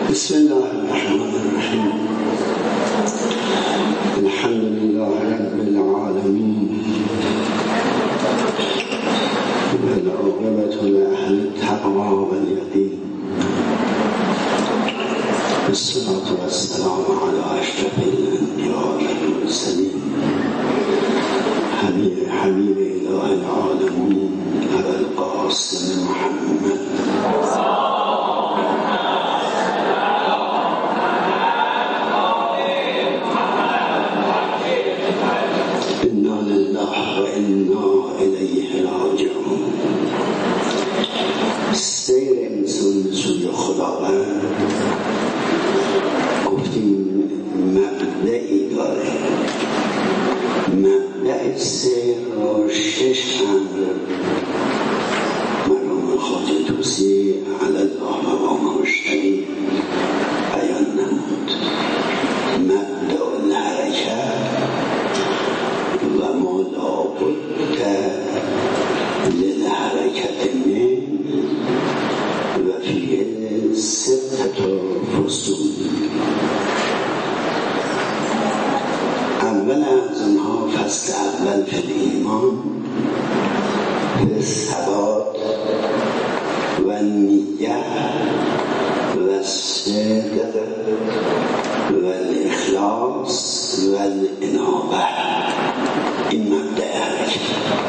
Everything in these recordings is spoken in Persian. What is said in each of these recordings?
بسم الله الرحمن الرحیم. الحمد لله رب العالمین والعاقبة لأهل التقوى والیقین والصلاة والسلام على أشرف الأنبیاء والمرسلین حبیب اله العالمین ابو القاسم محمد انا لله و انا الیه راجعون. سیر انسان به سوی خداوند گفتیم مبدعی داره. مبدع سیر را 6 امر مرحوم خواجه طوسی علی الله و مشتری بیان نمود. مبدع الحرکت و ما لابد للحرکت من و فیه 6 فصول. اول از آنها فصل اول فی الایمان فی ثبات و نیه و صدق و الاخلاص و الانابه. این مبدأ حرکت.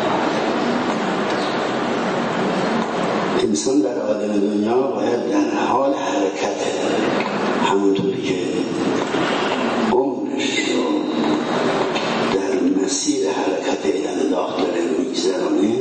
انسان در عالم دنیا باید در حال حرکت، همونطوری که عمرش رو در مسیر حرکت الله داره میگذرانه،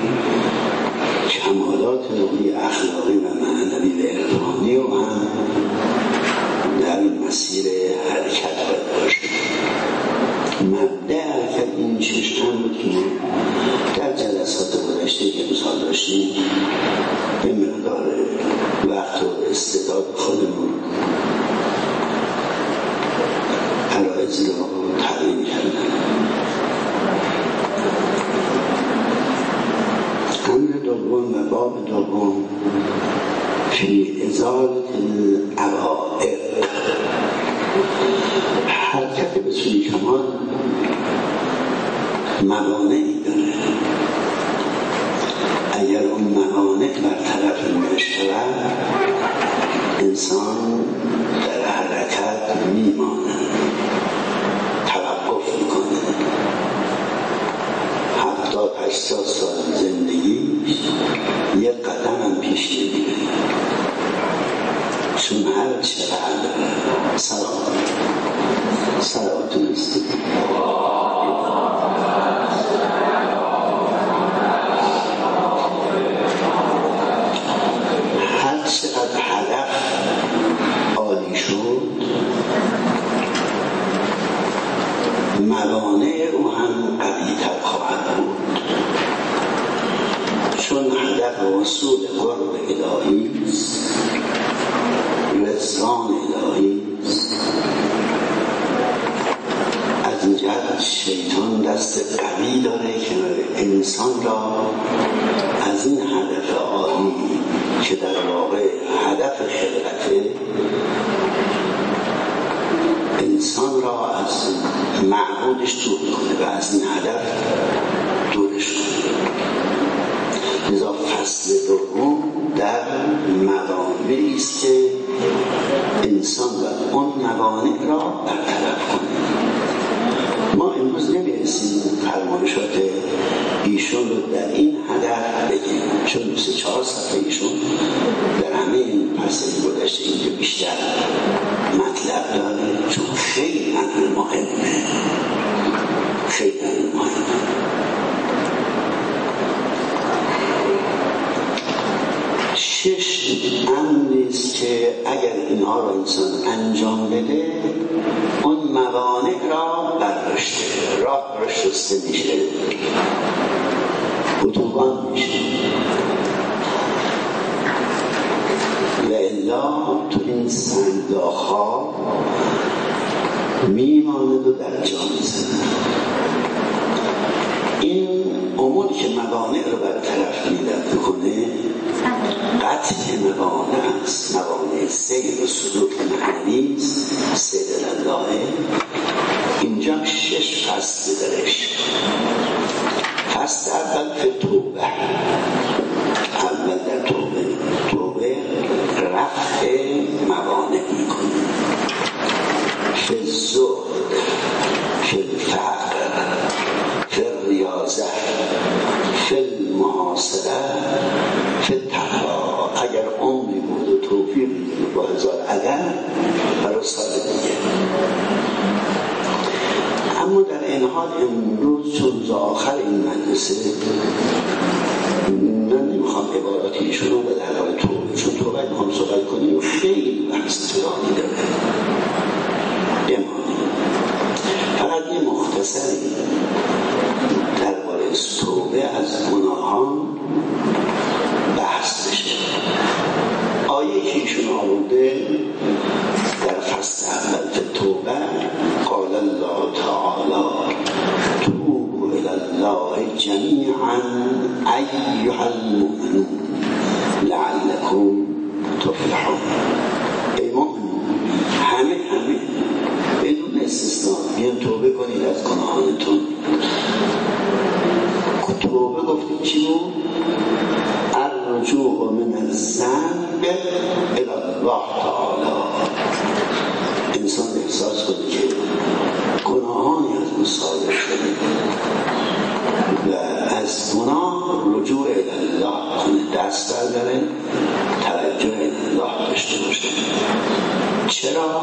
کمالات روحی اخلاقی و معنوی و عرفانی رو هم در مسیر حرکت باید باشه. مبدأ حرکت این 6 بود که در جلسات گذشته که مثال داشتیم به مقدار وقت و استعداد خودمون عرایض رو تعیین کردن. امر دوم و باب دوم فی ازالت العوائق. حرکت به سوی کمال موانعی داره. اگر اون موانع برطرف نشود انسان در حرکت میمانه، توقف میکنه. 70-80 سال زندگیش یک قدم هم پیش نمیره، چون هر چقدر صلوات است. هر چقدر هدف عالی شد موانع او هم قوی‌تر خواهد بود، چون هدف وصول قرب الهی است، رضوان الهی است. از این جهت شیطان دست قوی داره که انسان را از این هدف عالی که در واقع هدف خلقته، انسان را از معبودش دور کنه و از این هدف دورش کنه. لذا فصل دوم در موانعی است که انسان باید اون موانع را برطرف کنه. ما امروز نمیرسیم فرمایشات ایشون رو در این هدف بگیم، چون 24 صفحه ایشون در همه این فصل گذشته اینجا بیشتر مطلب داره، چون خیلی مهمه. خیلی مهمه. شش امری است که اگر اینها را انسان انجام بده اون موانع را برداشته، راه را شسته میشه، اتوبان میشه. و الا تو این سنگلاخا میماند و در جا میزند. این امور که موانع رو برطرف میکنه قطع موانع است، موانع سیر و سلوک حدیث سید الله، اینجا 6 فصل درش. فصل اول فی توبه، اول در توبه رفع موانع میکنه. فی الزهد، فی الفقر، فی الریاضه، فی المحاصره، فی التقوا. اگر عمری بود و توفیق بود با 1000 اگر برای سال دیگه. اما در این حال امروز چون روز آخر این مدرسه، من نمیخوام عبارات ایشون رو به درباره توبه، چون توبه میخوام صحبت کنیم و خیلی بحث طولانی داره بمانیم. فقط یه مختصری درباره توبه از گناهان بحث بشه. آیه که ایشون آورده در فصل اول فی توبه، قال الله تعالی توبوا الی الله جمیعا ایها المؤمنون لعلکم تفلحون. ای مؤمنون، همه بدون استثناء بیان توبه کنید از گناهانتون. توبه گفتیم چی بود؟ الرجوع من الذنب الی الله تعالی. انسان احساس کنه که گناهانی از او صادر شده و از گناه رجوع الی الله کنه، دست برداره، توجه الی الله داشته باشه. چرا؟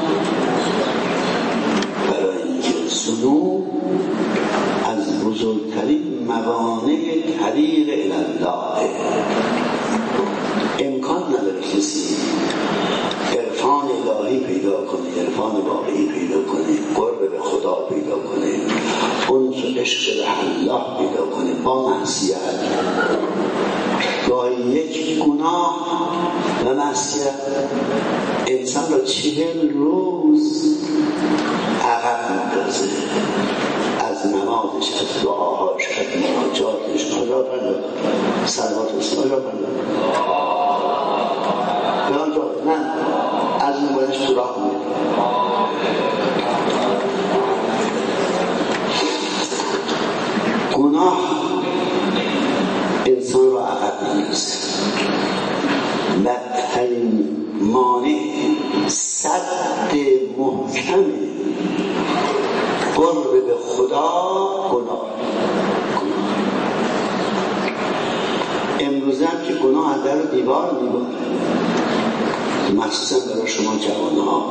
برای اینکه ذنوب از بزرگترین موانع طریق الی الله. امکان نداره کسی عرفان الهی پیدا کنه، عرفان واقعی پیدا کنه، قرب به خدا پیدا کنه، انس و عشق به الله پیدا کنه با معصیت. گاهی یک گناه و معصیت انسان را 40 روز عقب میندازه از نمازش، از دعاهاش، از مناجاتش. خدا فرمود صلوات و سلام من از موبایلش تو راه میده. گناه انسان را عقب می‌اندازه. بدترین مانع، سد محکم قرب به خدا گناه. امروز هم که گناه از در دیوار میباره، مخصوصا برای شما جوانها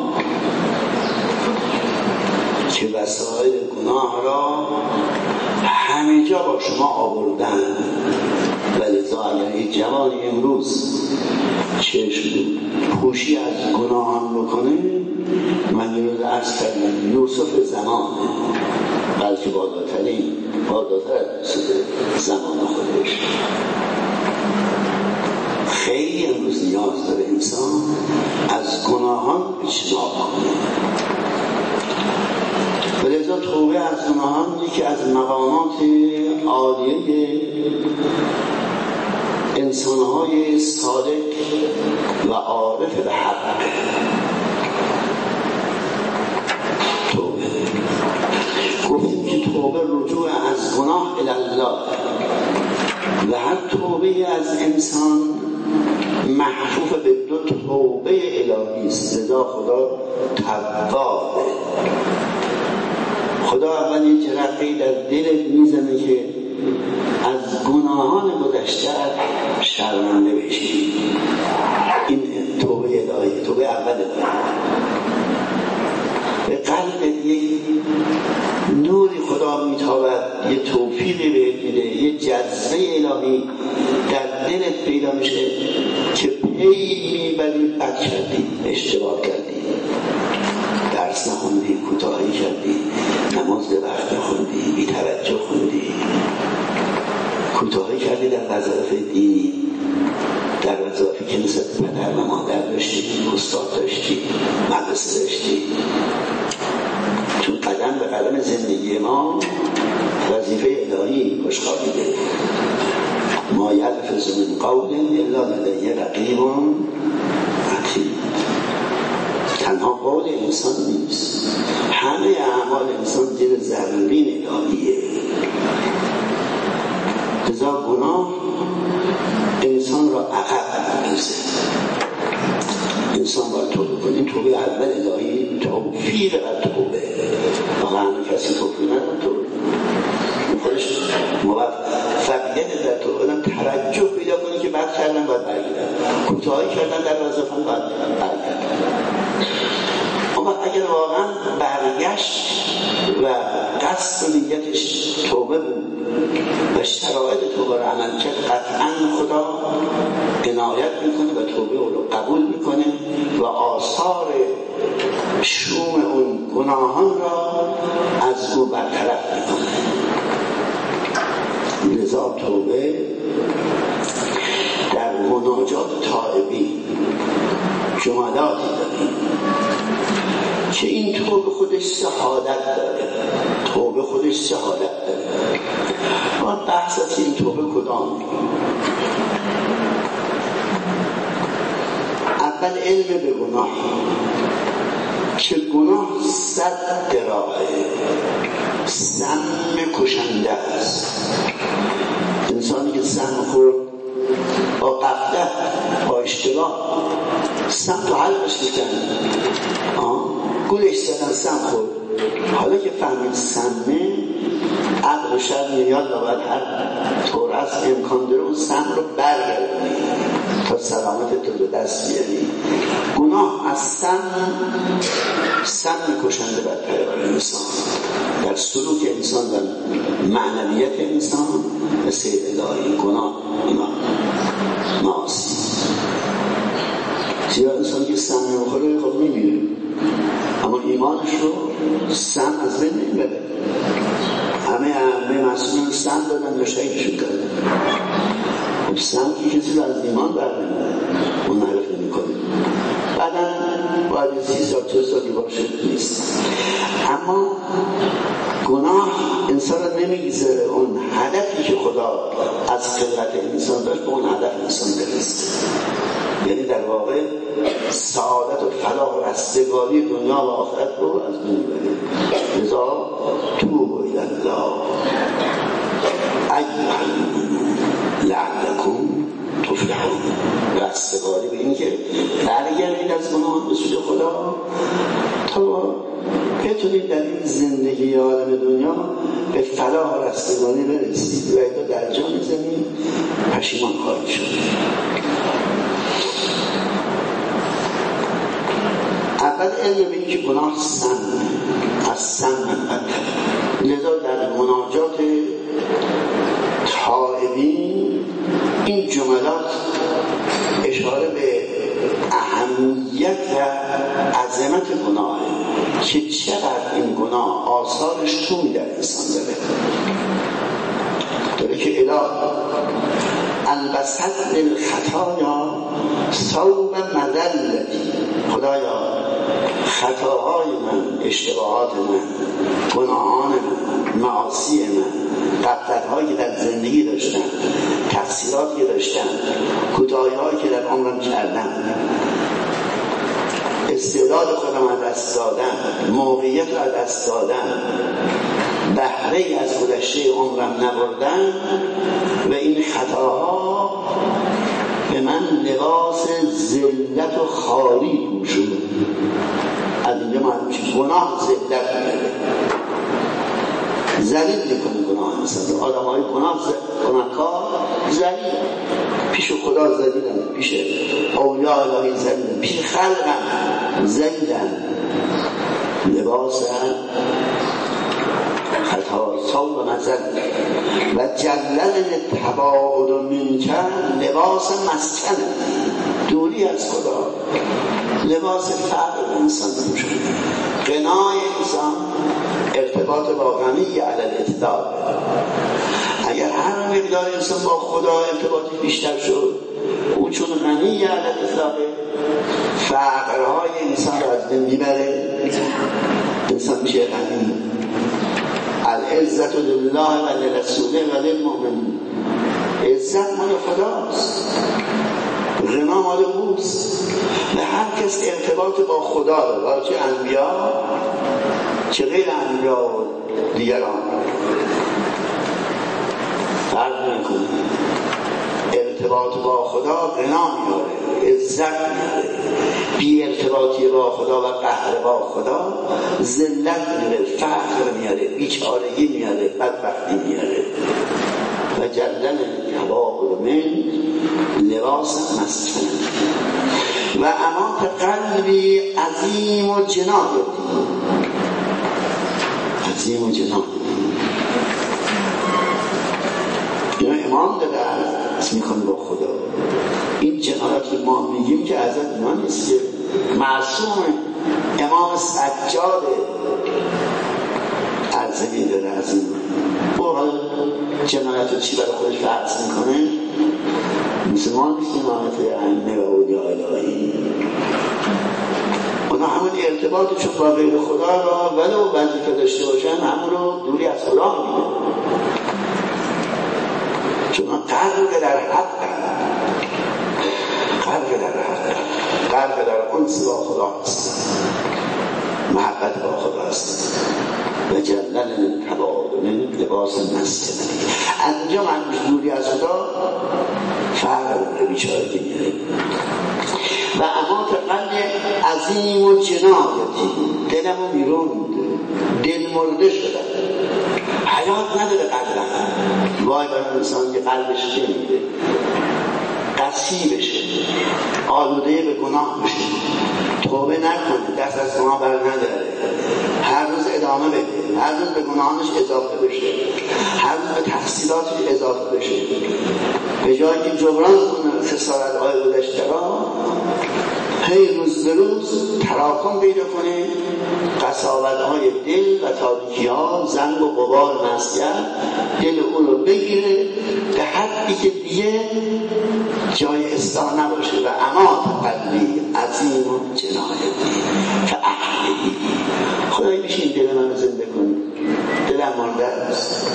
که وسایل گناه را همه جا با شما آوردن. ولذا اگر یک جوان امروز چشم پوشی از گناهان بکنه، من یه روز عرض کردم یوسف زمان، بلکه بالاتر از زمان خودش. خیلی امروز نیاز داره انسان از گناهان اجتناب کنه. ولذا توبه از گناهان یکی از مقامات عالیه انسانهای صادق و عارف به حق. توبه گفتیم که توبه رجوع از گناه الی الله و هر توبه از انسان محفوف به 2 توبه الهی است. لذا خدا توابه. خدا اول یه جرقه‌ای در دلت میزنه که از گناهان گذشته شرمنده بشی. این توبه الهی، توبه اول الهی. به قلبت یک نوری خدا میتابد، یه توفیقی بهت میده، یه جذبه الهی در دلت پیدا میشه که پی میبری بد کردی، اشتباه کردی، درس نخوندی، کوتاهی کردی، نماز به وقت نخوندی، بی توجه خوندی، کوتاهی کردی در وظایف دینی، در وظایفی که نسبت پدر و مادر داشتی، استاد داشتی، مدرسه داشتی. چون قدم به قدم زندگی ما وظیفه الهی خوشخوابیده. ما یلفظ من قول الا لدیه رقیب عتید. تنها قول انسان نیست، همه اعمال انسان زیر ضربین الهیه. لذا گناه انسان را عقب می‌کشه. انسان باید توبه کنه. این توبه اول الهی توفیق و توبه. واقعا کسی توفیق نداره توبه خودش موفقیت در توبه آدم توجه پیدا کنه که بد کردن باید برگردن، کوتاهی کردن در وظیفه‌ام باید برگردن. اما اگر واقعا برگشت و قصد و نیتش توبه بود و شرایط توبه را عمل کرد، قطعا خدا عنایت میکنه و توبه او رو قبول میکنه و آثار شوم اون گناهان را از او برطرف میکنه. لذا توبه در مناجات تائبین جملاتی داریم که این توبه خودش شهادت داره. توبه خودش شهادت داره. ما بحث از این توبه کدام؟ اول علم به گناه که گناه 100 درایه سم کشنده است. انسانی که سم خورد با غفلت با اشتباه سم تو حلقش میکنه، گولش زدن سم خورد، حالا که فهمید سمه عقل و شر میاد و باید هر طور از امکان داره اون سم رو برگردونی تا سلامت تو رو دست بیاری. گناه از سم میکشنده بر پیام انسان، در سلوک انسان و معنویت انسان و سیر الهی. گناه معاصی، زیرا انسان که سم نمیخوره خب میمیره، اما ایمانش رو سم از بین نمیبره. همه مسئولین سم دادن و شهیدشون کردن. خب سم که کسی رو از ایمان برنمیده، اون معرفه میکنه، بعدا باید 30 سال 40 سال باشه نیست. اما گناه انسان رو نمیگذاره اون هدفی که خدا از خلقت انسان داشت به اون هدف انسان برسه. یعنی در واقع سعادت و فلاح و رستگاری دنیا و آخرت رو از بین ببره. لذا توبوا الی الله ایها المؤمنون لعلکم تفلحون. رستگاری به این که برگردید از گناه به سوی خدا تا بتونید در این زندگی عالم دنیا به فلاح و رستگاری برسید و اگه در جان زمین پشیمان خواهید شد. اول علم به این که گناه از سم بدتر. لذا در مناجات تائبین این جملات اشاره به اهمیت و عظمت گناه که چقدر این گناه آثارش تومی در انسان داره که اله البست للخطایا ثوب مذلتی. خدایا خطاهای من، اشتباهات من، گناهان من، معاصی من، غفلت‌هایی که در زندگی داشتم، تقصیراتی که داشتم، کوتاهی‌هایی که در عمرم کردم، استعداد خودم از دست دادم، موقعیت رو از دست دادم، بهره‌ای از گذشته عمرم نبردم و این خطاها به من لباس ذلت و خاری پوشوند. از اینجا معلوم میشه گناه ذلت میاره، ذلیل میکنه گناه انسان. آدم‌های گناهکار ذلیلن، پیش خدا ذلیلن، پیش اولیاء الهی ذلیلن، پیش خلقم ذلیلن. لباس خطا صوب مزل و جلل تباعد منکر لباس مسکن، دوری از خدا، لباس فقر انسان میشه. غنای انسان ارتباط با غنی علی الاعتدال. اگر هر مقدار انسان با خدا ارتباطی بیشتر شد، او چون غنی علی الاطلاق فقرهای انسان را از بین میبره، انسان میشه غنی. العزت لله و لرسوله و للمؤمنین. عزت مال خداست، غنا مال او. اوست و هر کس ارتباط با خدا رو، چه انبیا چه غیر انبیا و دیگران فرق نکنه، ارتباط با خدا غنا میاره، عزت میاره. بی ارتباطی با خدا و قهر با خدا ذلت میاره، فقر میاره، بیچارگی میاره، بدبختی میاره. و جلل التواضع من لباس مسکن و امات قلبی عظیم و جنایتی. عظیم و جنایتی اینا امام داره عرض میکنه با خدا. این جنایت که ما میگیم که ازت اینا نیست که معصومه. امام سجاد عرضی داره از این حالا جنایت رو چی برای خودش فرض میکنه؟ مسلمان نیست جنایت ائمه و اولیاء الهی. اونا همون ارتباطشون با غیر خدا را ولو وظیفه داشته باشن همون رو دوری از خدا میگن، چون غرق در حق، غرق در انس با خدا است، محبت با خدا است. و جلل التواضع من لباس مسکن. از اینجا من دوری از خدا فرق بیچارگی میاره. و امات قلب عظیم و جنایتی، دلمو بیرون دل مرده شده، حیات نداره قلبم. وای برای انسان که قلبش نمیده، قسی بشه، آلوده به گناه بشه، توبه نکنه، دست از گناه بر نداره، هر روز ادامه بده، هر روز به گناهانش اضافه بشه، هر روز به تحصیلاتش اضافه بشه، به جایی که جبران کنه خسارت‌های گذشته را، هی روز به روز تراکم پیدا کنه قساوت‌های دل و تاریکی‌ها، زنگ و غبار معصیت دل اون رو بگیره به حدی که دیگه جای اصلاح نباشه. و امات قلبی عظیم و جنایتی فاحیی. خدایی میشه این دل من رو زنده کنی؟ دلم مرده است،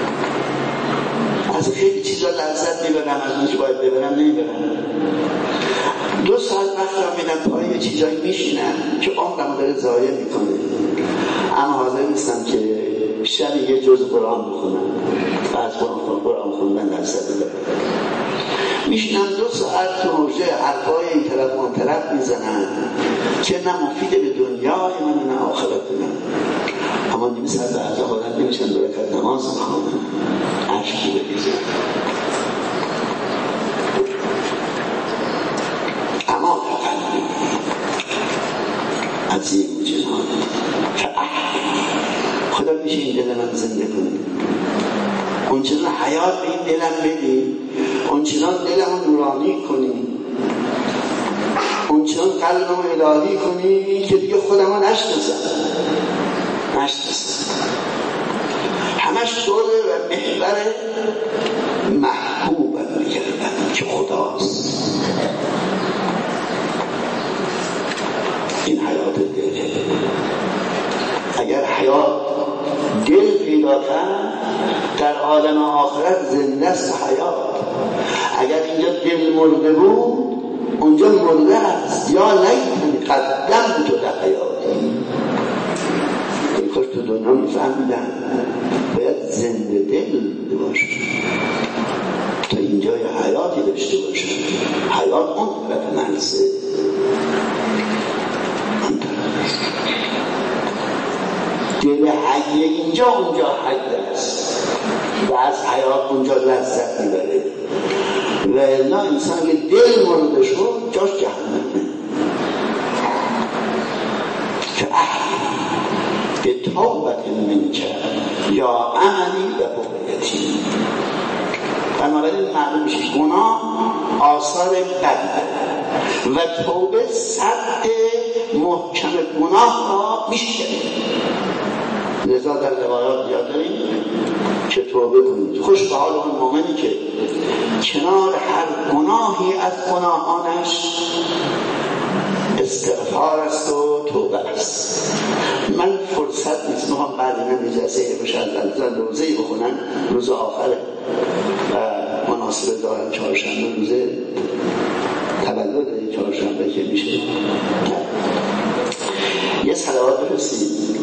از خیلی چیزا لذت میبرم، از اون که باید ببرم نمیبرم. 2 ساعت وقت میدم پای یه چیزایی میشینم که عمرم داره ضایع میکنه، اما حاضر نیستم که شب یه جز قرآن بخونم و از قرآن خوندن لذت ببرم. میشینم 2 ساعت تو حوزه حرفای این طرف اون طرف میزنم که نه مفید به دنیای من نه آخرت من. اما نیم ساعت بعد خودم نمیشن برکت نماز میخونم، عشقی بریزم. اما قلبی عظیم جنان خدا میشه این دل من زنده کنه. اون چنان حیات به این دلم بدی، اون چنان دلم نورانی کنی، اون چنان قلبم الهی کنی که دیگه خودم نشناسم. همش دوره و محور محبوبم میگردم که خداست. این حیات دل. اگر حیات دل پیدا کرد در عالم آخرت زنده است حیات. اگر اینجا دل مرده بود اونجا مرده است. یا لیتنی قدمت لحیاتی. کاش تو دنیا میفهمیدن باید زنده دل باشه تا اینجا یه حیاتی داشته باشه. حیات اون طرف مرزه، دل حیه اینجا، اونجا حیه است و از حیات اونجا لذت میبره. و الا انسان که دل مرده شد جاش جهنمه. که به توبت منکه یا عملی و بقیتی. بنابراین معلوم میشه گناه آثار بده و توبه سد محکم گناه را میشه. لذا در روایات یاد داریم که توبه کنید. خوش به حال اون مومنی که کنار هر گناهی از گناهانش استغفار است و توبه است. من فرصت نیست میخوام بعد این جلسه باشن از روزه‌ای بخونن، روز آخره و مناسبه دارم چهارشنبه روز تولد چهارشنبه که میشه یه صلوات برسید.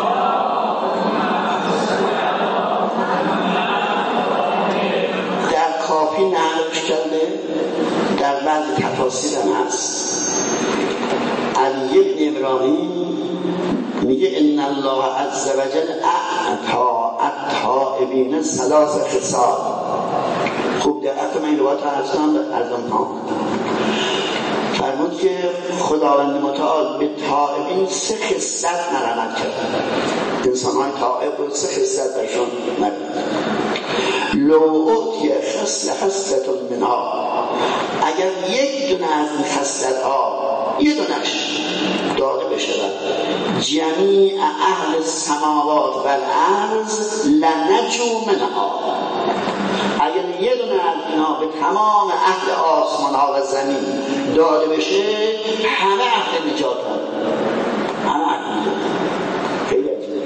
در کافی نقلش کرده، در بعض تفاسیر هم هست. علی بن ابراهیم میگه ان الله عز وجل اعطا التائبین ثلاث خصال. خوب دقت کنید، این روایت ارزان ها فرمود که خداوند متعال به تائبین 3 خصلت مرحمت کرد. انسان های تائب رو 3 خصلت برشون مرحمت. لو اعطی خصلة منها، اگر یک دونه از این خصلت ها یه دونش داده بشه جمیع اهل السماوات و الارض لنجوا منها، اگر یه دونه از اینا به تمام اهل آسمان ها و زمین داده بشه همه اهل نجاتن، همه اهل نجاتن. خیلی عجیبه.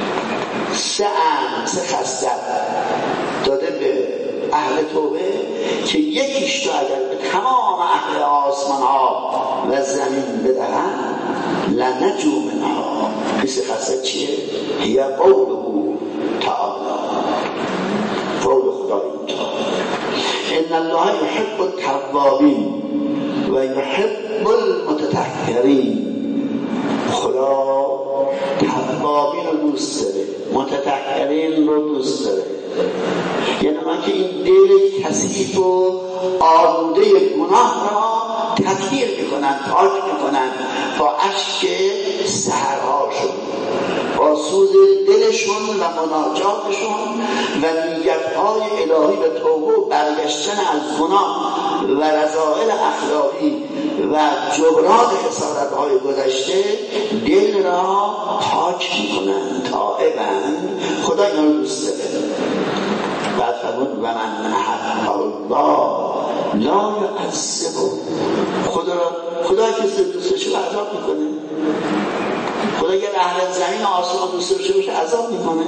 3 خصلت داده به اهل توبه که یکیش تو اگر به تمام اهل آسمان ها و زمین بدهن لنجوا منها. این 3 خصلت چیه؟ هی قوله تعالی، قول خدای تعالی ان الله يحب التوابین و يحب المتطهرین. خدا توابین رو دوست داره، متطهرین رو دوست داره. یعنی من که این دل کثیف و آلوده گناه را تطهیر میکنن، پاک میکنن با اشک سحرهاشون، با سوز دلشون و مناجاتشون و نیت‌های الهی به توبه و برگشتن از گناه و رذائل اخلاقی و جبران خسارت‌های گذشته دل را پاک میکنن، تائبند. خدا اینا رو دوست داره. بعد فرمود و من احب الله لا یعذبه. خدا کسی دوست داشته عذاب میکنه. خدا اگر اهل زمین و آسمان دوست داشته باشه عذاب میکنه.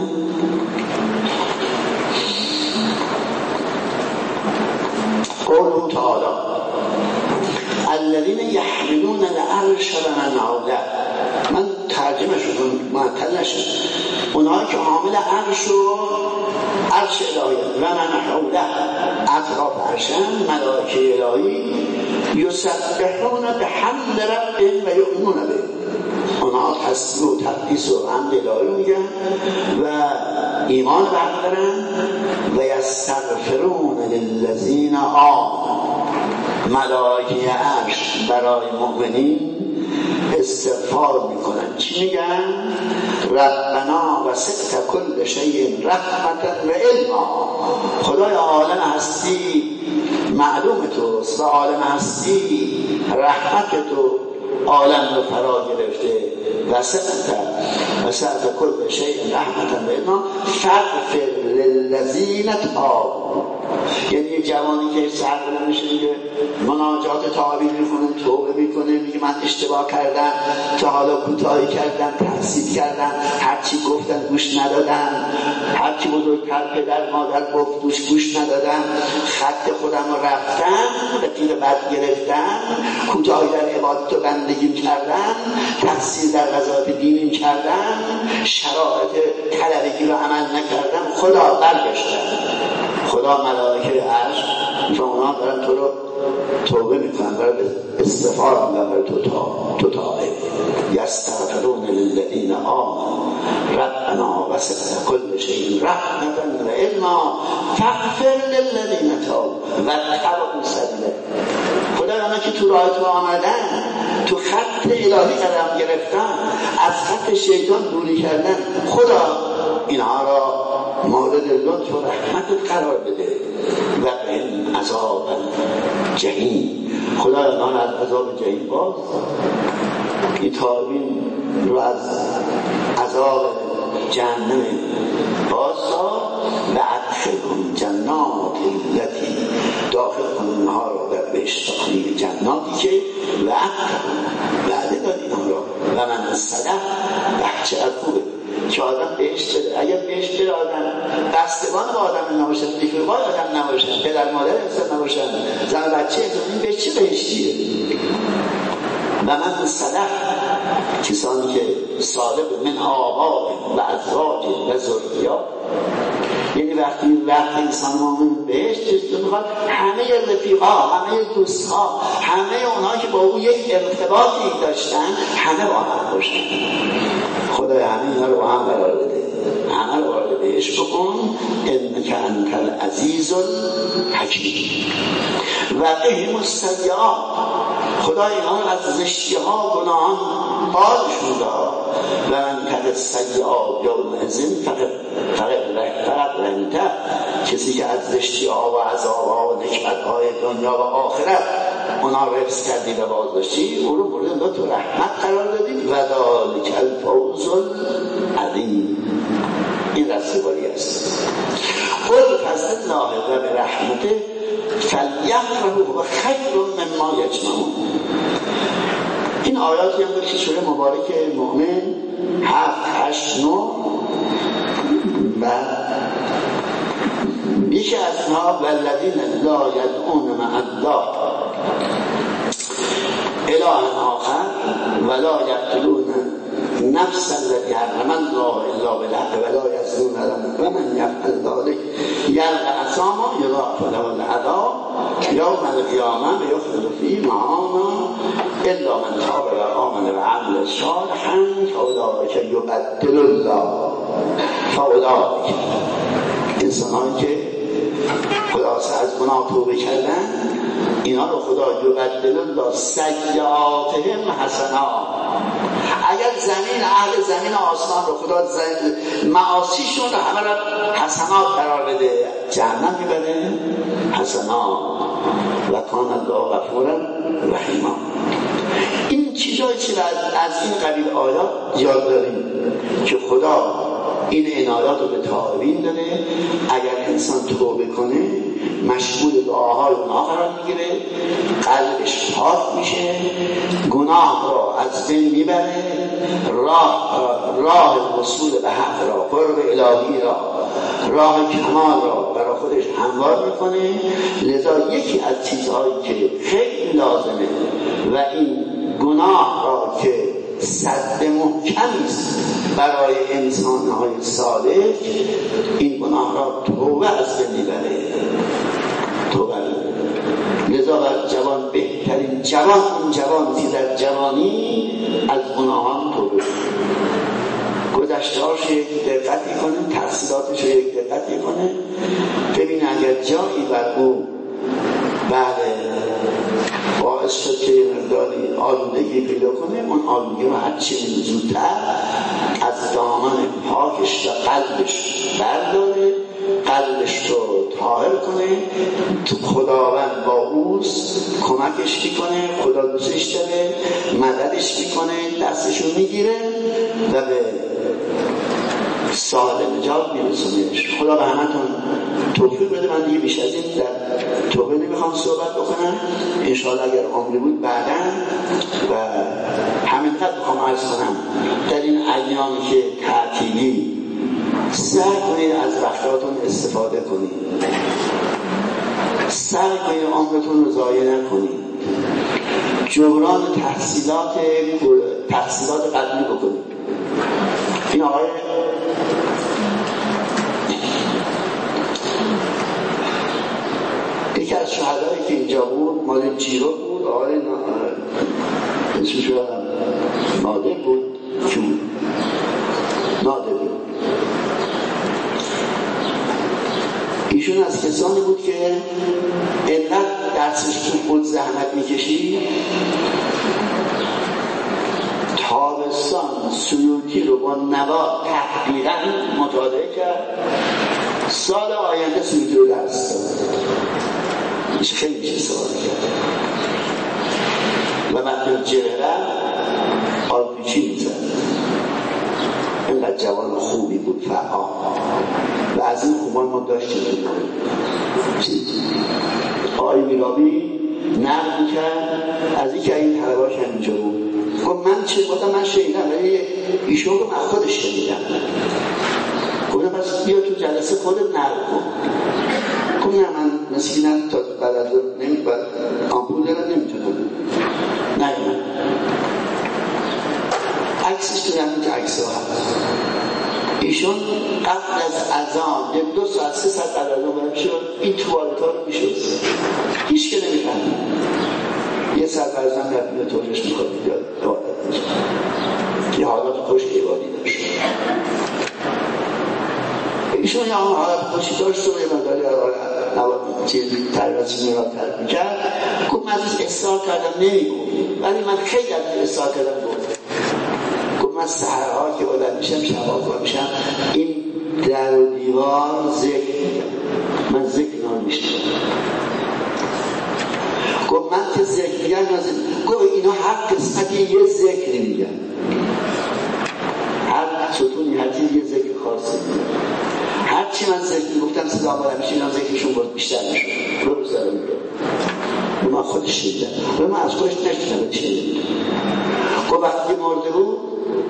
قوله تعالی الذين يحملون العرش ومن حوله. من ترجمه شدم معطل نشد. اونهایی که حامل عرش و عرش الهی و من حوله اطراف عرشن، ملائکه الهی یسبحون بحمد ربهم و یؤمنون به. اونها تسبیح و تقدیس و حمد الهی میگن و ایمان بردارن و یستغفرون للذین آمنوا. ملائکه عرش برای مؤمنین استغفار میکنن. چی میگن؟ ربنا وسعت کل شیء رحمتا و علما. خدای عالم هستی معلوم توست و عالم هستی رحمت تو عالم رو فرا گرفته. وسعت کل شیء رحمتا و علما فاغفر للذین تابوا. یعنی یه جوانی که سر بلند میشه میگه مناجات تائبین میکنه، توبه میکنه، میگه من اشتباه کردم، تا حالا کوتاهی کردم، تقصیر کردم، هرچی گفتن گوش ندادم، هرچی بزرگتر پدر مادر گفت گوش ندادم، خط خودم رو رفتم، رفیق بد گرفتم، کوتاهی در عبادت و بندگی کردم، تقصیر در قضاوت دینی کردم، شرایط طلبگی رو عمل نکردم، خدا برگشتم. خدا ملائکه عرش و اونا دارن تو رو توبه میکنن، برای استغفار میکنن برای تو تائب. یستغفرون للذین آمنوا ربنا وسعت کل شیء رحمتا و علما فاغفر للذین تابوا واتبعوا سبیله. خدا اونا که تو راه تو آمدن، تو خط الهی قدم گرفتن، از خط شیطان دوری کردن، خدا اینها را مورد لطف و رحمت قرار بده. و این عذاب جهنم، خدا آنها از عذاب جهنم باز این تائبین رو از عذاب جهنم باز و ادخلهم جنات التي داخل اونها رو در بهشتخانه جناتی که وعده داد اینها را و من صدق بحچه خوبه که آدم بهشت بده. اگر بهشت بده آدم بستگان با آدم نباشن، رفیقای آدم نباشن، پدر مادر انسان نباشن، زن و بچه انسان، این چه بهشتیه؟ و من صدق، کسانی که صادق من آبا و ازواج و ذریات، یعنی وقتی انسان مومن بهشت میخواد همه رفیقا، همه دوستها، همه اونها که با او یک ارتباطی داشتن همه با هم باشن. خدای همه اینا رو با هم قرار بده، همه رو وارد بهشت بکن. انک انت العزیز الحکیم و قهم السیئات، خدای اینا رو از زشتی ها گناهان بازشون داد. و من تق السیئات یومئذ فقد رحمته، کسی که از زشتی ها و عذاب ها و نکبت های دنیا و آخرت اونا رو حفظ کردی و بازداشتی، او رو مورد تو رحمت قرار دادی. و ذالک الفوز العظیم، این رستگاری است. قل بفضل الله و برحمته فلیفرحوا خیر مما یجمعون. این آیاتی هم که سوره مبارک مؤمن 7 8 9 و یکی از اینها والذین لا یدعون مع الله اله آخر ولا یقتلون نفس التي حرم الله الا بالحق ولا يزنون و من یفعل ذلك یلقى اثاما یضاعف له العذاب یوم القیامه ویخلد فیه مهانا الا من تاب و آمن و عمل صالحا فاولئک یبدل الله، فاولئک انسانانی که خلاصه از گناه توبه کردن، اینا رو خدا یبدل الله سیئاتهم حسنات. اگر زمین اهل زمین و آسمان رو خدا معاصیشون رو همه رو حسنات قرار بده، جهنم میبره حسنات. و کان الله غفورا رحیما. این چیزایی که از این قبیل آیات یاد داریم که خدا این عنایات رو به تائبین داده. اگر انسان توبه کنه مشغول دعاهای اونها قرار میگیره، قلبش پاک میشه، گناه را از بین میبره، راه وصول به حق را، قرب الهی را، راه کمال را برای خودش هموار میکنه. لذا یکی از چیزهایی که خیلی لازمه و این گناه را که سد محکمی است برای انسان‌های صالح، این گناه را توبه از بین میبره. توبه. لذا بر جوان بهترین جوانی که در جوانی از گناهان توبه گذشته‌هاش یک دقتی کنه، تحصیلاتش رو یک دقتی کنه، ببینه اگر جایی بر او باعث شد که مقداری آلودگی پیدا کنه، اون آلودگی رو هرچی زودتر از دامن پاکش و قلبش برداره، قلبش رو طاهر کنه. خداوند با اوست، کمکش میکنه، خدا دوستش داره، مددش میکنه، دستش رو میگیره و به سال نجات میرسونش. خدا به همتون توفیق بده. من دیگه بیش از این در توبه نمیخوام صحبت بکنم، انشاءالله اگر عمری بود بعداً. و همینقدر میخوام عرض کنم در این ایامی که تعطیلی سعی کنید از وقتاتون استفاده کنید، سعی کنید عمرتون رو ضایع نکنید، جبران تحصیلات قدمی بکنید. این آقای یکی از شهدایی که اینجا بود مال جیرو بود، آقای اسمش نادر بود، نادر بود. ایشون از کسانی بود که علت درسش خوب بود، زحمت میکشید، تابستان سیوطی رو با نوا تحقیقاً مطالعه کرد، سال آینده سیوطی رو درس داد. خیلی میشه استفاده کرد و مطلب جهره آلپیچی میزد. اینقدر جوان خوبی بود، فعال، و از این خوبان ما داشتیم. آقای میرابی نقل میکرد از این که این طلباش همینجا بود، گفت من چه بودم، من شنیدم، ولی ایشون رو من خودش شنیدم. پس بیا تو جلسه خودت نقل کن. نه من مسکینم تا بعد از نمی‌برد آمپول دارم نمیتونم. نه عکسش تو همین که عکس ها هست. ایشون قبل از اذان 2 ساعت 3 ساعت قبل از اذان شد این توالت ها رو میشد هیچ که نمیفهمید. یه ساعت برزن نبینه توجهش میخواد بیاد عبادت میشه. یه حالات خوش عبادی داشت. ایشون یه حالات خوشی داشت و یه مداری تربیتی میراد ترک میکرد. گفت من ازش اصرار کردم نمیگم، ولی من خیلی از اصرار کردم گفت. گفت من سحرها که بلند میشم شبا کار میشم این در و دیوار ذکر میگم، من ذکر نمیشتم. گفت من که ذکر میگم گفت اینا هر قسمتی یه ذکر میگم، هر ستونی هر چیز یه ذکر خاصی میگم. هرچی من ذکر میگفتم صدا بلند میشه اینا ذکرشون بود بیشتر میشد. رو بزاره میگم و من خودش شیدم و من از خودش نشتم چه نمیدم. گفت وقتی مرده بود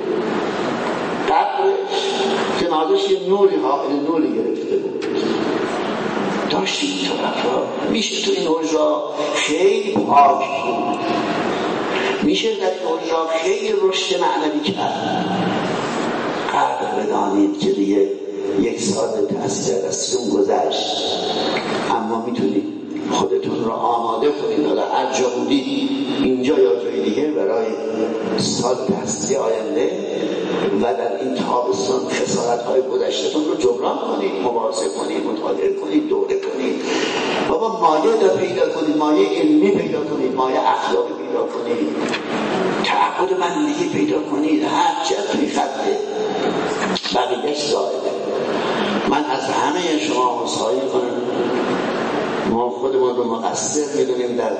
قبرش جنازش یه نوری نوری گرفته بود. داشت این طرف را میشه تو این اجرا خیلی پاک بود، میشه در این اجرا خیلی رشد معنوی کرد. قدر بدانید که دیگه 1 سال تحصیل دستتون گذشت، اما میتونید خودتون را آماده کنید حالا هر جا بودید اینجا یا جای دیگه برای سال تحصیلی آینده و در این تابستان خسارت‌های گذشته‌تون رو جبران کنید، مبارزه کنید، مطالعه کنید، دوره کنید. بابا مایه را پیدا کنید، مایه علمی پیدا کنید، مایه اخلاقی پیدا کنید، تعهد بندگی پیدا کنید. هر چه توی خطه بقیه‌اش زائده. من از همه شما عذرخواهی می‌کنم. ما خودمون رو مقصر می‌دونیم در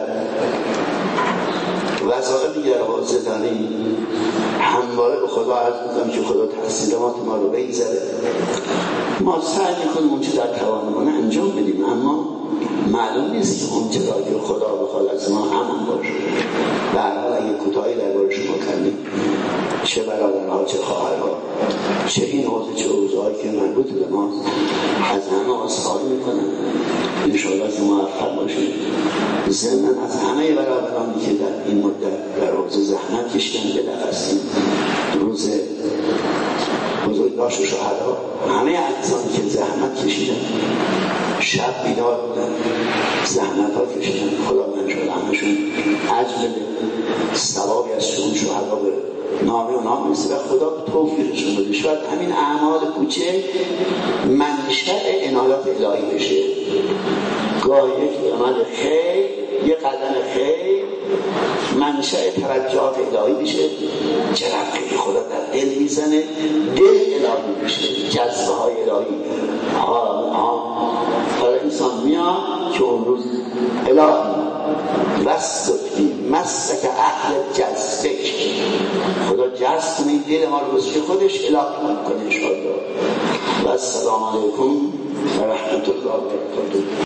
وظایفی در حوزه داریم. همواره به خدا عرض می‌کنم که خدا تحصیلات ما رو بگذره. ما سعی می‌کنیم اون چه در توانمون انجام بدیم، اما معلوم نیست که اون چه را خدا بخواد از ما همون باشه. به هر حال اگه کوتاهی درباره شما کردیم، چه برادرها چه خواهرها چه این حوزه چه حوزه‌هایی که مربوط به ماست، از همه عذرخواهی می‌کنم. انشاءالله که موفق باشید. ضمن از همه برادرانی که در این مدت در حوزه زحمت کشیدن بلخصیم روز بزرگداشت و شهدا، همه اجزانی که زحمت کشیدن، شب بیدار بودن، زحمت ها کشیدن، خدا انشاءالله همشون اجر بده، ثوابی از شون شهدا به نامه و نام میرسه و خدا توفیقشون بده. شاید همین اعمال کوچه منشأ عنایات الهی بشه. گاهی یک عمل خیر، یه قدم خیر منشأ توجهات الهی بشه. جرقه که خدا در دل میزنه، دل الهی بشه، جذبه های الهی برای انسان میاد که اون روز الهی وسطی مسک اهل جذبک، خدا جذب کنه دل ما رو که خودش الهی کنه انشاءالله. و السلام علیکم و رحمت الله و برکاته.